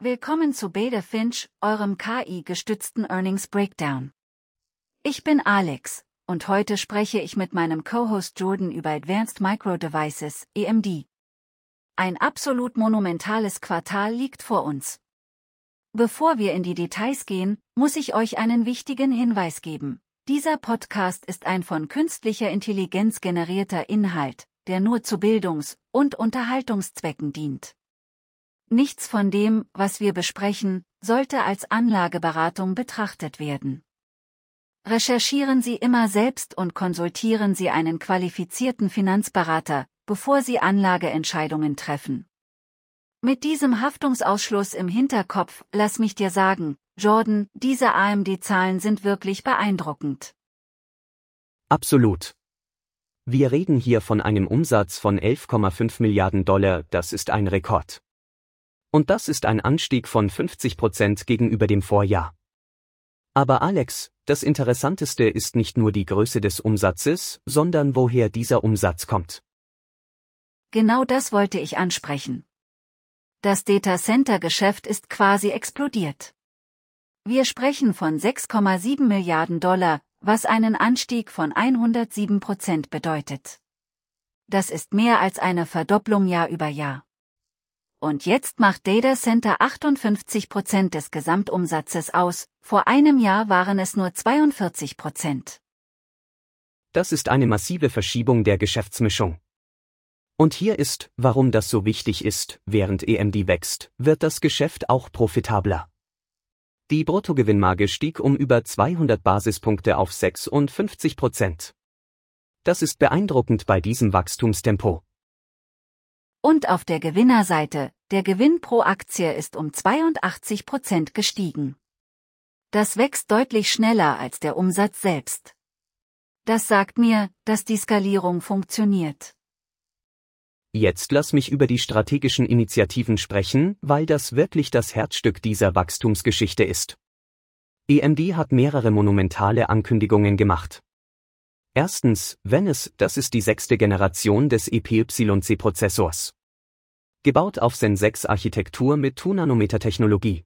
Willkommen zu Beta Finch, eurem KI-gestützten Earnings Breakdown. Ich bin Alex, und heute spreche ich mit meinem Co-Host Jordan über Advanced Micro Devices, AMD. Ein absolut monumentales Quartal liegt vor uns. Bevor wir in die Details gehen, muss ich euch einen wichtigen Hinweis geben. Dieser Podcast ist ein von künstlicher Intelligenz generierter Inhalt, der nur zu Bildungs- und Unterhaltungszwecken dient. Nichts von dem, was wir besprechen, sollte als Anlageberatung betrachtet werden. Recherchieren Sie immer selbst und konsultieren Sie einen qualifizierten Finanzberater, bevor Sie Anlageentscheidungen treffen. Mit diesem Haftungsausschluss im Hinterkopf, lass mich dir sagen, Jordan, diese AMD-Zahlen sind wirklich beeindruckend. Absolut. Wir reden hier von einem Umsatz von 11,5 Milliarden $, das ist ein Rekord. Und das ist ein Anstieg von 50% gegenüber dem Vorjahr. Aber Alex, das Interessanteste ist nicht nur die Größe des Umsatzes, sondern woher dieser Umsatz kommt. Genau das wollte ich ansprechen. Das Data-Center-Geschäft ist quasi explodiert. Wir sprechen von 6,7 Milliarden $, was einen Anstieg von 107% bedeutet. Das ist mehr als eine Verdopplung Jahr über Jahr. Und jetzt macht Data Center 58% des Gesamtumsatzes aus, vor einem Jahr waren es nur 42%. Das ist eine massive Verschiebung der Geschäftsmischung. Und hier ist, warum das so wichtig ist: während AMD wächst, wird das Geschäft auch profitabler. Die Bruttogewinnmarge stieg um über 200 Basispunkte auf 56%. Das ist beeindruckend bei diesem Wachstumstempo. Und auf der Gewinnerseite, der Gewinn pro Aktie ist um 82% gestiegen. Das wächst deutlich schneller als der Umsatz selbst. Das sagt mir, dass die Skalierung funktioniert. Jetzt lass mich über die strategischen Initiativen sprechen, weil das wirklich das Herzstück dieser Wachstumsgeschichte ist. AMD hat mehrere monumentale Ankündigungen gemacht. Erstens, Venice, das ist die 6. Generation des EPYC-Prozessors. Gebaut auf Zen 6 Architektur mit 2-Nanometer-Technologie.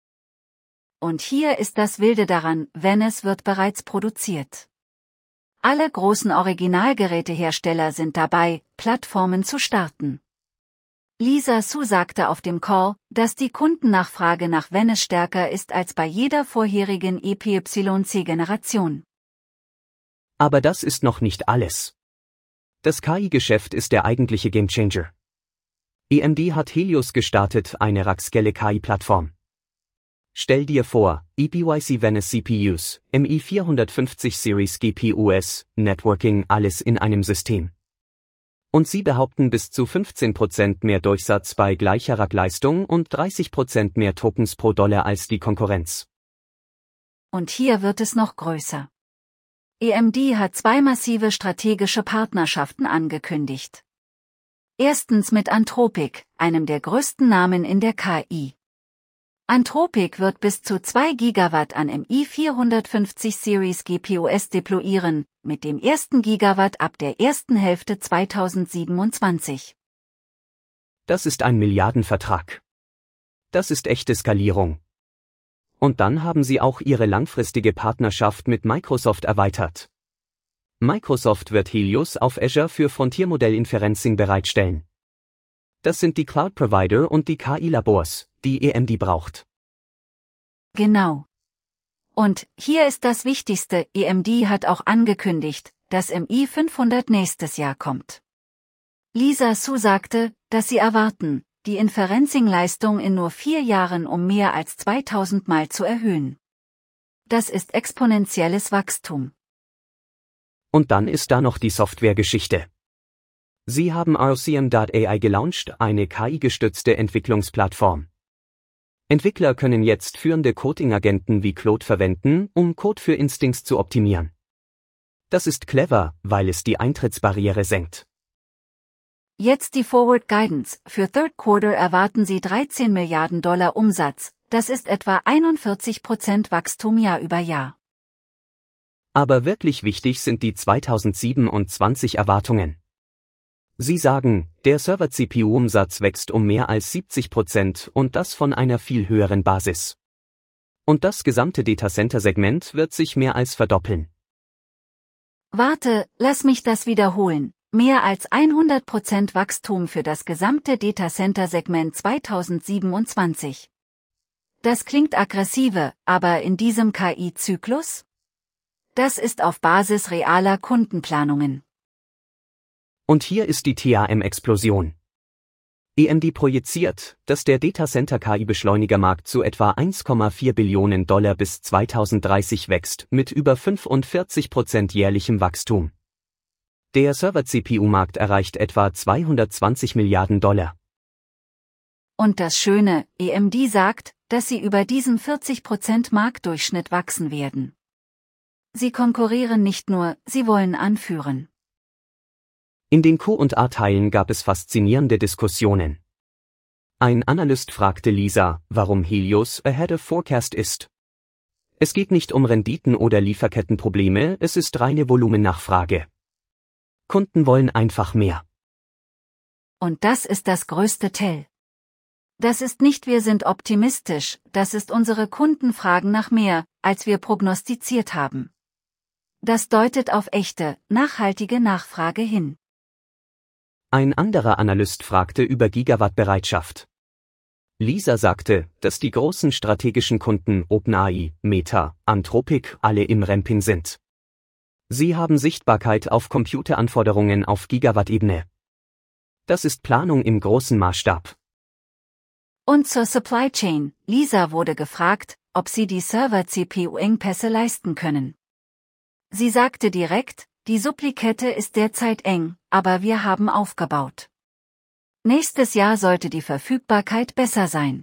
Und hier ist das Wilde daran, Venice wird bereits produziert. Alle großen Originalgerätehersteller sind dabei, Plattformen zu starten. Lisa Su sagte auf dem Call, dass die Kundennachfrage nach Venice stärker ist als bei jeder vorherigen EPYC-Generation. Aber das ist noch nicht alles. Das KI-Geschäft ist der eigentliche Gamechanger. AMD hat Helios gestartet, eine Rack-Scale-KI-Plattform. Stell dir vor, EPYC Venice CPUs, MI450 Series GPUs, Networking, alles in einem System. Und sie behaupten bis zu 15% mehr Durchsatz bei gleicher Rackleistung und 30% mehr Tokens pro Dollar als die Konkurrenz. Und hier wird es noch größer. AMD hat 2 massive strategische Partnerschaften angekündigt. Erstens mit Anthropic, einem der größten Namen in der KI. Anthropic wird bis zu 2 Gigawatt an MI450 Series GPUs deployieren, mit dem ersten Gigawatt ab der ersten Hälfte 2027. Das ist ein Milliardenvertrag. Das ist echte Skalierung. Und dann haben sie auch ihre langfristige Partnerschaft mit Microsoft erweitert. Microsoft wird Helios auf Azure für Frontiermodell-Inferencing bereitstellen. Das sind die Cloud-Provider und die KI-Labors, die AMD braucht. Genau. Und hier ist das Wichtigste: AMD hat auch angekündigt, dass MI500 nächstes Jahr kommt. Lisa Su sagte, dass sie erwarten, die Inferencing-Leistung in nur 4 Jahren um mehr als 2000 Mal zu erhöhen. Das ist exponentielles Wachstum. Und dann ist da noch die Softwaregeschichte. Sie haben ROCm.ai gelauncht, eine KI-gestützte Entwicklungsplattform. Entwickler können jetzt führende Coding-Agenten wie Claude verwenden, um Code für Instincts zu optimieren. Das ist clever, weil es die Eintrittsbarriere senkt. Jetzt die Forward Guidance. Für Third Quarter erwarten sie 13 Milliarden $ Umsatz, das ist etwa 41% Wachstum Jahr über Jahr. Aber wirklich wichtig sind die 2027 Erwartungen. Sie sagen, Der Server-CPU-Umsatz wächst um mehr als 70% und das von einer viel höheren Basis. Und das gesamte Datacenter-Segment wird sich mehr als verdoppeln. Warte, lass mich das wiederholen. Mehr als 100% Wachstum für das gesamte Datacenter-Segment 2027. Das klingt aggressive, aber in diesem KI-Zyklus? Das ist auf Basis realer Kundenplanungen. Und hier ist die TAM-Explosion. AMD projiziert, dass der Datacenter-KI-Beschleunigermarkt zu etwa 1,4 Billionen Dollar bis 2030 wächst, mit über 45% jährlichem Wachstum. Der Server-CPU-Markt erreicht etwa 220 Milliarden Dollar. Und das Schöne, AMD sagt, dass sie über diesen 40% Marktdurchschnitt wachsen werden. Sie konkurrieren nicht nur, sie wollen anführen. In den Q&A-Teilen gab es faszinierende Diskussionen. Ein Analyst fragte Lisa, warum Helios ahead of forecast ist. Es geht nicht um Renditen oder Lieferkettenprobleme, es ist reine Volumennachfrage. Kunden wollen einfach mehr. Und das ist das größte Tell. Das ist nicht wir sind optimistisch, das ist unsere Kunden fragen nach mehr, als wir prognostiziert haben. Das deutet auf echte, nachhaltige Nachfrage hin. Ein anderer Analyst fragte über Gigawattbereitschaft. Lisa sagte, dass die großen strategischen Kunden OpenAI, Meta, Anthropic alle im Ramping sind. Sie haben Sichtbarkeit auf Computeranforderungen auf Gigawatt-Ebene. Das ist Planung im großen Maßstab. Und zur Supply Chain, Lisa wurde gefragt, ob sie die Server-CPU-Engpässe leisten können. Sie sagte direkt, die Supplikette ist derzeit eng, aber wir haben aufgebaut. Nächstes Jahr sollte die Verfügbarkeit besser sein.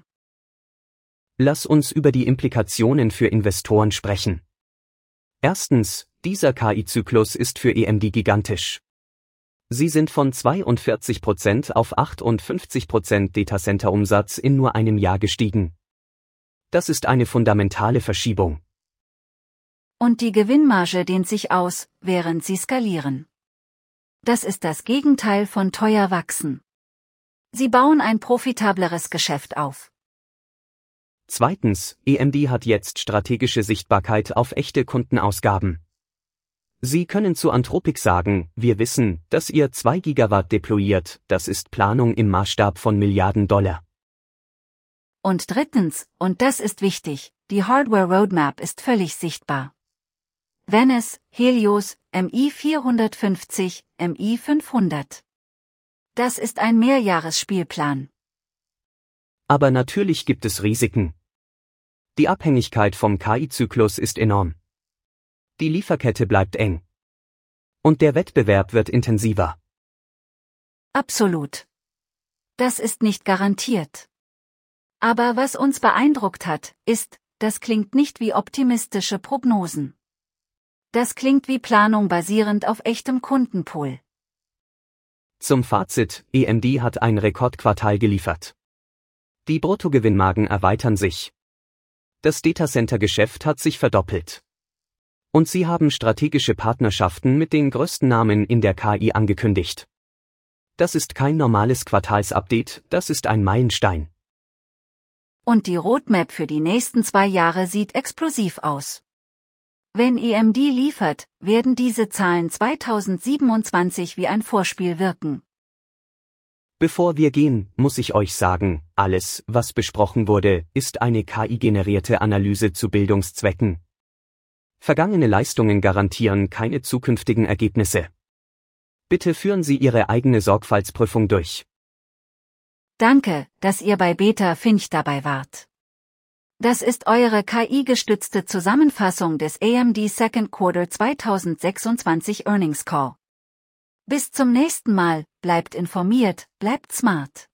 Lass uns über die Implikationen für Investoren sprechen. Erstens, dieser KI-Zyklus ist für AMD gigantisch. Sie sind von 42% auf 58% Datacenter-Umsatz in nur einem Jahr gestiegen. Das ist eine fundamentale Verschiebung. Und die Gewinnmarge dehnt sich aus, während sie skalieren. Das ist das Gegenteil von teuer wachsen. Sie bauen ein profitableres Geschäft auf. Zweitens, AMD hat jetzt strategische Sichtbarkeit auf echte Kundenausgaben. Sie können zu Anthropic sagen, wir wissen, dass ihr 2 Gigawatt deployiert, das ist Planung im Maßstab von Milliarden Dollar. Und drittens, und das ist wichtig, die Hardware-Roadmap ist völlig sichtbar. Venice, Helios, MI450, MI500. Das ist ein Mehrjahresspielplan. Aber natürlich gibt es Risiken. Die Abhängigkeit vom KI-Zyklus ist enorm. Die Lieferkette bleibt eng. Und der Wettbewerb wird intensiver. Absolut. Das ist nicht garantiert. Aber was uns beeindruckt hat, ist, das klingt nicht wie optimistische Prognosen. Das klingt wie Planung basierend auf echtem Kundenpool. Zum Fazit, AMD hat ein Rekordquartal geliefert. Die Bruttogewinnmargen erweitern sich. Das Datacenter-Geschäft hat sich verdoppelt. Und sie haben strategische Partnerschaften mit den größten Namen in der KI angekündigt. Das ist kein normales Quartalsupdate, das ist ein Meilenstein. Und die Roadmap für die nächsten 2 Jahre sieht explosiv aus. Wenn AMD liefert, werden diese Zahlen 2027 wie ein Vorspiel wirken. Bevor wir gehen, muss ich euch sagen, alles, was besprochen wurde, ist eine KI-generierte Analyse zu Bildungszwecken. Vergangene Leistungen garantieren keine zukünftigen Ergebnisse. Bitte führen Sie Ihre eigene Sorgfaltsprüfung durch. Danke, dass ihr bei Beta Finch dabei wart. Das ist eure KI-gestützte Zusammenfassung des AMD Second Quarter 2026 Earnings Call. Bis zum nächsten Mal, bleibt informiert, bleibt smart.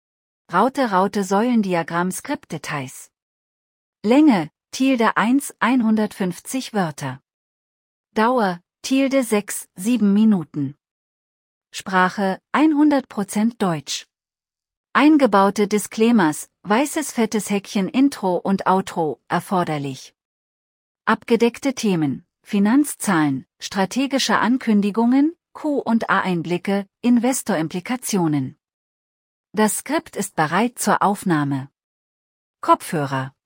Raute Säulendiagramm Skriptdetails. Länge, ~1 150 Wörter. Dauer, ~6 7 Minuten. Sprache, 100% Deutsch. Eingebaute Disclaimers, weißes fettes Häkchen Intro und Outro, erforderlich. Abgedeckte Themen, Finanzzahlen, strategische Ankündigungen, Q&A-Einblicke, Investorimplikationen. Das Skript ist bereit zur Aufnahme. Kopfhörer.